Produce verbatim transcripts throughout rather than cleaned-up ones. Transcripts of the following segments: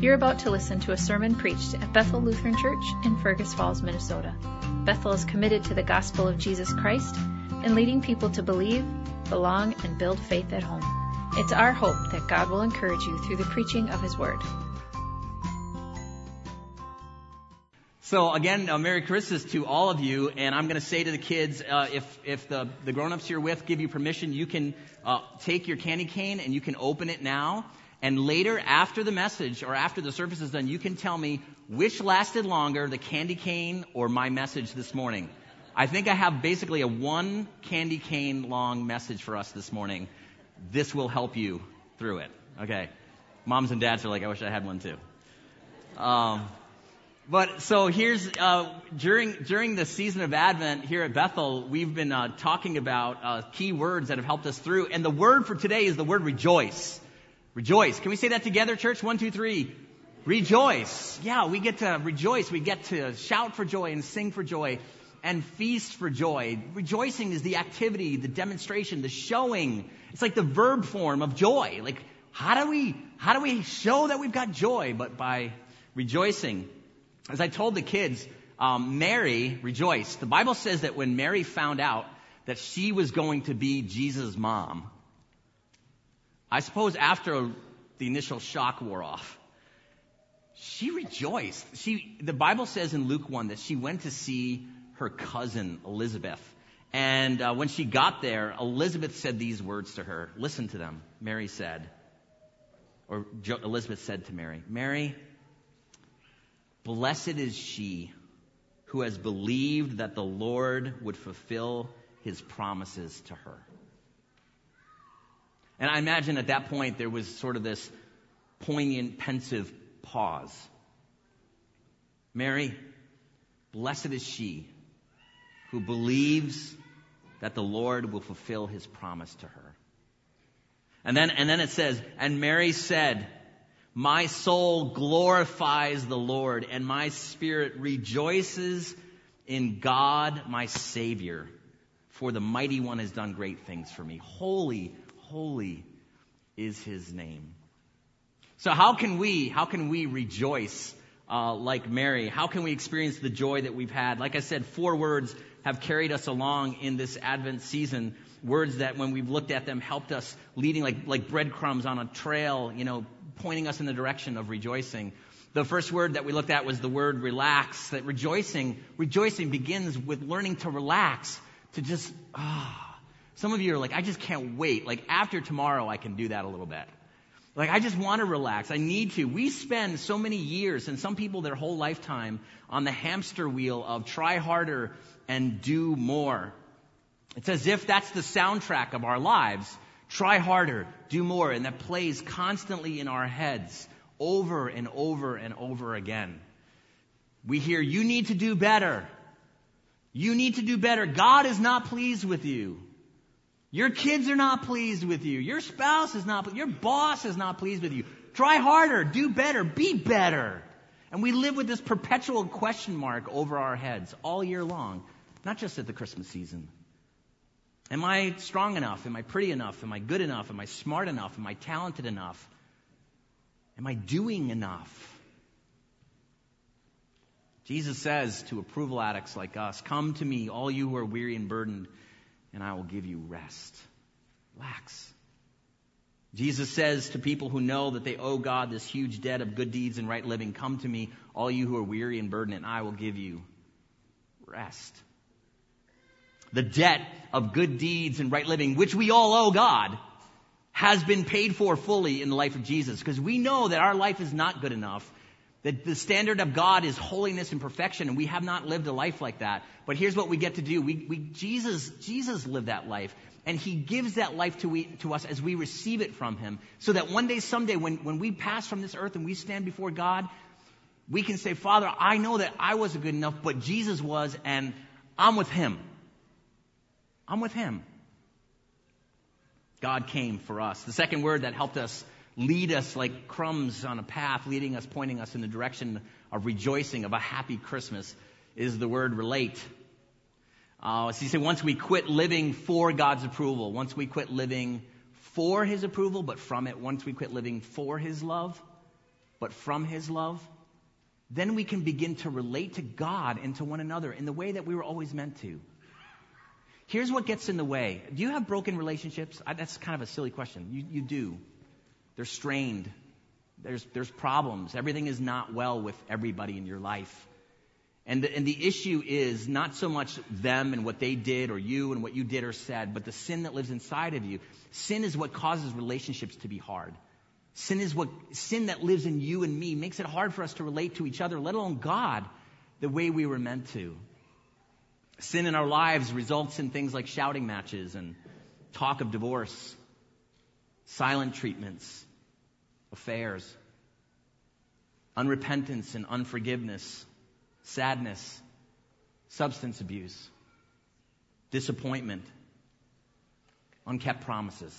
You're about to listen to a sermon preached at Bethel Lutheran Church in Fergus Falls, Minnesota. Bethel is committed to the gospel of Jesus Christ and leading people to believe, belong, and build faith at home. It's our hope that God will encourage you through the preaching of His Word. So again, uh, Merry Christmas to all of you, and I'm going to say to the kids, uh, if if the, the grown-ups you're with give you permission, you can uh, take your candy cane and you can open it now. And later, after the message or after the service is done, you can tell me which lasted longer, the candy cane or my message this morning. I think I have basically a one candy cane long message for us this morning. This will help you through it. Okay. Moms and dads are like, I wish I had one too. Um, but so here's, uh, during, during the season of Advent here at Bethel, we've been, uh, talking about, uh, key words that have helped us through. And the word for today is the word rejoice. Rejoice. Can we say that together, church? One, two, three. Rejoice. Yeah, we get to rejoice. We get to shout for joy and sing for joy and feast for joy. Rejoicing is the activity, the demonstration, the showing. It's like the verb form of joy. Like, how do we, how do we show that we've got joy? But by rejoicing. As I told the kids, um, Mary rejoiced. The Bible says that when Mary found out that she was going to be Jesus' mom, I suppose after the initial shock wore off, she rejoiced. She, the Bible says in Luke one that she went to see her cousin Elizabeth. And uh, when she got there, Elizabeth said these words to her. Listen to them. Mary said, or jo- Elizabeth said to Mary, Mary, blessed is she who has believed that the Lord would fulfill His promises to her. And I imagine at that point there was sort of this poignant, pensive pause. Mary, blessed is she who believes that the Lord will fulfill His promise to her. And then, and then it says, and Mary said, my soul glorifies the Lord, and my spirit rejoices in God my Savior, for the Mighty One has done great things for me. Holy, holy is His name. So how can we, how can we rejoice uh, like Mary? How can we experience the joy that we've had? Like I said, four words have carried us along in this Advent season. Words that when we've looked at them helped us, leading like, like breadcrumbs on a trail, you know, pointing us in the direction of rejoicing. The first word that we looked at was the word relax. That rejoicing, rejoicing begins with learning to relax, to just, ah. Some of you are like, I just can't wait. Like, after tomorrow, I can do that a little bit. Like, I just want to relax. I need to. We spend so many years, and some people their whole lifetime, on the hamster wheel of try harder and do more. It's as if that's the soundtrack of our lives. Try harder, do more. And that plays constantly in our heads over and over and over again. We hear, you need to do better. You need to do better. God is not pleased with you. Your kids are not pleased with you. Your spouse is not, your boss is not pleased with you. Try harder, do better, be better. And we live with this perpetual question mark over our heads all year long, not just at the Christmas season. Am I strong enough? Am I pretty enough? Am I good enough? Am I smart enough? Am I talented enough? Am I doing enough? Jesus says to approval addicts like us, come to me, all you who are weary and burdened, and I will give you rest. Relax. Jesus says to people who know that they owe God this huge debt of good deeds and right living, come to me, all you who are weary and burdened, and I will give you rest. The debt of good deeds and right living, which we all owe God, has been paid for fully in the life of Jesus, because we know that our life is not good enough. That the standard of God is holiness and perfection, and we have not lived a life like that. But here's what we get to do. We, we, Jesus, Jesus lived that life, and He gives that life to, we, to us as we receive it from Him, so that one day, someday, when, when we pass from this earth and we stand before God, we can say, Father, I know that I wasn't good enough, but Jesus was, and I'm with Him. I'm with Him. God came for us. The second word that helped us lead us like crumbs on a path, leading us, pointing us in the direction of rejoicing, of a happy Christmas, is the word relate. Uh, so you say, once we quit living for God's approval, once we quit living for His approval, but from it, once we quit living for His love, but from his love, then we can begin to relate to God and to one another in the way that we were always meant to. Here's what gets in the way. Do you have broken relationships? I, that's kind of a silly question. You, you do. They're strained. There's, there's problems. Everything is not well with everybody in your life. And the, and the issue is not so much them and what they did or you and what you did or said, but the sin that lives inside of you. Sin is what causes relationships to be hard. Sin is what, sin that lives in you and me makes it hard for us to relate to each other, let alone God, the way we were meant to. Sin in our lives results in things like shouting matches and talk of divorce, silent treatments, affairs, unrepentance and unforgiveness, sadness, substance abuse, disappointment, unkept promises.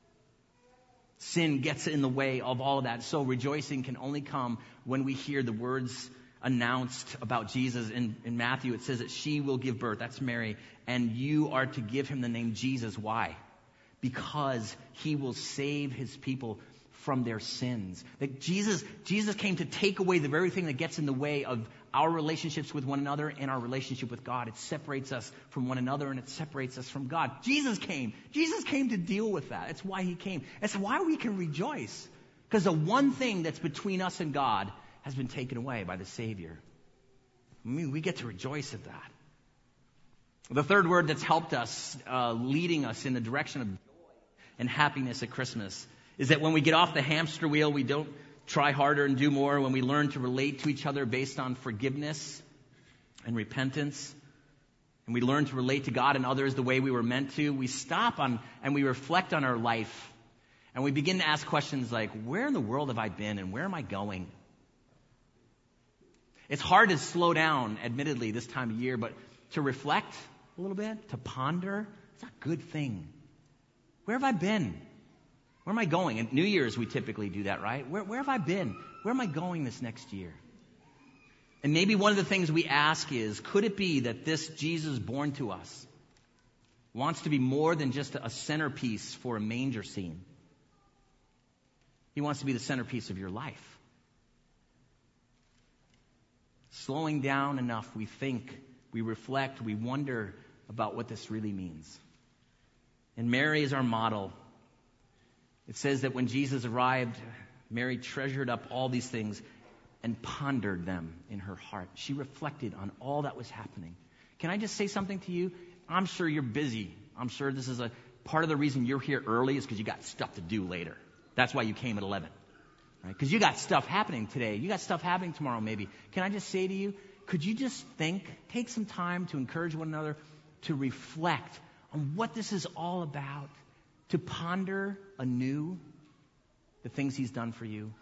Sin gets in the way of all of that. So rejoicing can only come when we hear the words announced about Jesus. In, in Matthew, it says that she will give birth. That's Mary. And you are to give him the name Jesus. Why? Because he will save his people from their sins. That Jesus, Jesus came to take away the very thing that gets in the way of our relationships with one another and our relationship with God. It separates us from one another and it separates us from God. Jesus came. Jesus came to deal with that. That's why he came. That's why we can rejoice. Because the one thing that's between us and God has been taken away by the Savior. I mean, we get to rejoice at that. The third word that's helped us, uh, leading us in the direction of joy and happiness at Christmas, is that when we get off the hamster wheel, we don't try harder and do more. When we learn to relate to each other based on forgiveness and repentance, and we learn to relate to God and others the way we were meant to, we stop on and we reflect on our life, and we begin to ask questions like, where in the world have I been and where am I going? It's hard to slow down, admittedly, this time of year, but to reflect a little bit, to ponder, it's a good thing. Where have I been? Where am I going? At New Year's, we typically do that, right? Where, where have I been? Where am I going this next year? And maybe one of the things we ask is, could it be that this Jesus born to us wants to be more than just a centerpiece for a manger scene? He wants to be the centerpiece of your life. Slowing down enough, we think, we reflect, we wonder about what this really means. And Mary is our model. It says that when Jesus arrived, Mary treasured up all these things and pondered them in her heart. She reflected on all that was happening. Can I just say something to you? I'm sure you're busy. I'm sure this is a part of the reason you're here early is because you got stuff to do later. That's why you came at eleven. Right? Because you got stuff happening today. You got stuff happening tomorrow maybe. Can I just say to you, could you just think, take some time to encourage one another to reflect on what this is all about, to ponder anew the things he's done for you?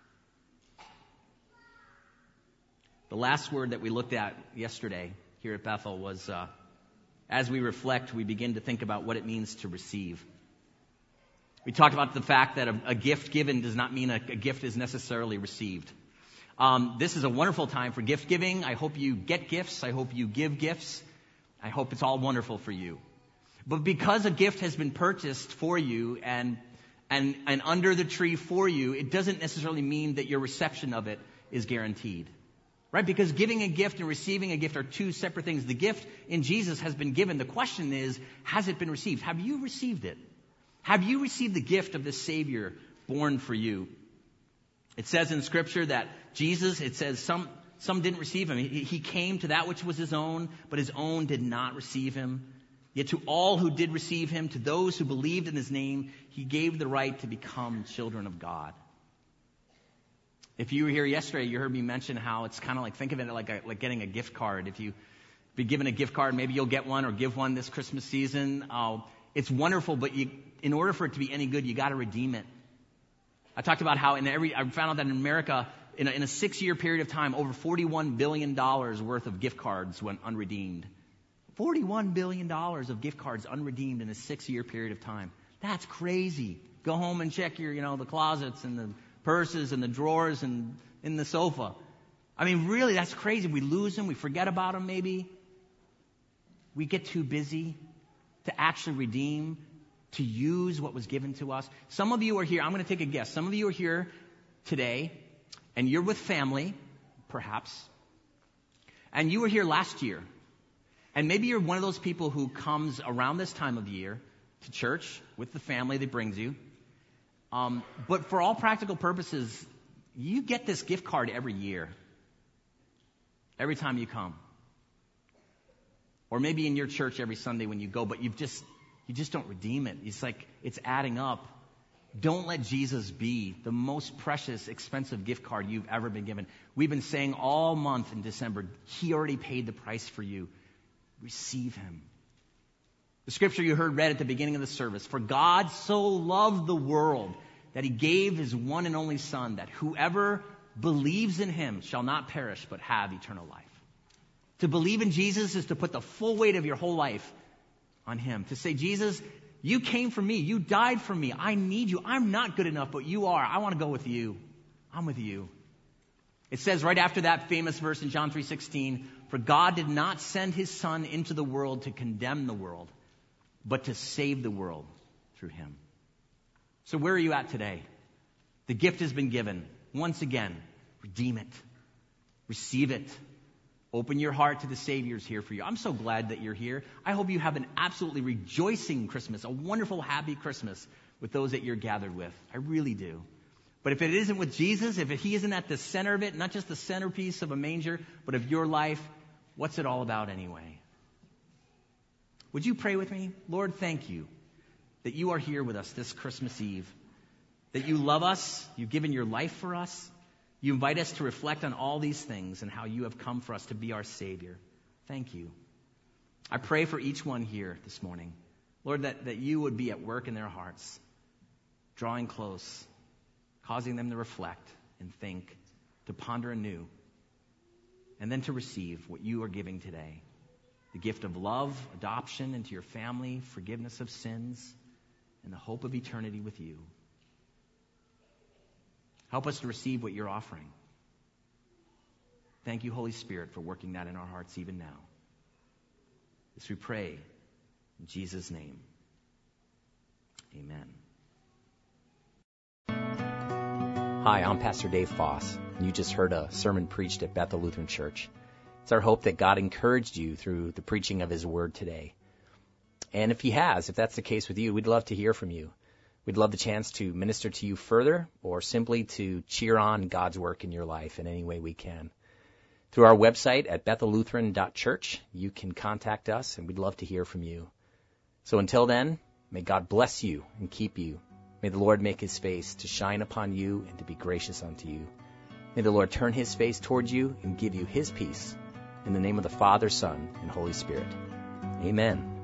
The last word that we looked at yesterday here at Bethel was, uh, as we reflect, we begin to think about what it means to receive. We talked about the fact that a, a gift given does not mean a, a gift is necessarily received. Um, this is a wonderful time for gift giving. I hope you get gifts. I hope you give gifts. I hope it's all wonderful for you. But because a gift has been purchased for you and, and, and under the tree for you, it doesn't necessarily mean that your reception of it is guaranteed. Right? Because giving a gift and receiving a gift are two separate things. The gift in Jesus has been given. The question is, has it been received? Have you received it? Have you received the gift of the Savior born for you? It says in Scripture that Jesus, it says some, some didn't receive him. He, he came to that which was his own, but his own did not receive him. Yet to all who did receive him, to those who believed in his name, he gave the right to become children of God. If you were here yesterday, you heard me mention how it's kind of like, think of it like a, like getting a gift card. If you be given a gift card, maybe you'll get one or give one this Christmas season. Uh, it's wonderful, but you, in order for it to be any good, you got to redeem it. I talked about how in every, I found out that in America, in a, in a six-year period of time, over forty-one billion dollars worth of gift cards went unredeemed. forty-one billion dollars of gift cards unredeemed in a six-year period of time. That's crazy. Go home and check your, you know, the closets and the purses and the drawers and in the sofa. I mean, really, that's crazy. We lose them. We forget about them maybe. We get too busy to actually redeem, to use what was given to us. Some of you are here. I'm going to take a guess. Some of you are here today and you're with family, perhaps, and you were here last year, and maybe you're one of those people who comes around this time of year to church with the family that brings you, um, but for all practical purposes, you get this gift card every year, every time you come. Or maybe in your church every Sunday when you go, but you've just, you just don't redeem it. It's like, it's adding up. Don't let Jesus be the most precious, expensive gift card you've ever been given. We've been saying all month in December, He already paid the price for you. Receive Him. The scripture you heard read at the beginning of the service, for God so loved the world that He gave His one and only Son, that whoever believes in Him shall not perish but have eternal life. To believe in Jesus is to put the full weight of your whole life on Him. To say, Jesus, you came for me. You died for me. I need you. I'm not good enough, but you are. I want to go with you. I'm with you. It says right after that famous verse in John three sixteen, for God did not send His Son into the world to condemn the world, but to save the world through Him. So where are you at today? The gift has been given. Once again, redeem it. Receive it. Open your heart to the Savior's here for you. I'm so glad that you're here. I hope you have an absolutely rejoicing Christmas, a wonderful, happy Christmas with those that you're gathered with. I really do. But if it isn't with Jesus, if He isn't at the center of it, not just the centerpiece of a manger, but of your life, what's it all about anyway? Would you pray with me? Lord, thank you that you are here with us this Christmas Eve, that you love us, you've given your life for us. You invite us to reflect on all these things and how you have come for us to be our Savior. Thank you. I pray for each one here this morning, Lord, that, that you would be at work in their hearts, drawing close, causing them to reflect and think, to ponder anew, and then to receive what you are giving today. The gift of love, adoption into your family, forgiveness of sins, and the hope of eternity with you. Help us to receive what you're offering. Thank you, Holy Spirit, for working that in our hearts even now. This we pray in Jesus' name. Amen. Hi, I'm Pastor Dave Foss, and you just heard a sermon preached at Bethel Lutheran Church. It's our hope that God encouraged you through the preaching of His Word today. And if He has, if that's the case with you, we'd love to hear from you. We'd love the chance to minister to you further or simply to cheer on God's work in your life in any way we can. Through our website at bethel lutheran dot church, you can contact us, and we'd love to hear from you. So until then, may God bless you and keep you. May the Lord make His face to shine upon you and to be gracious unto you. May the Lord turn His face towards you and give you His peace. In the name of the Father, Son, and Holy Spirit. Amen.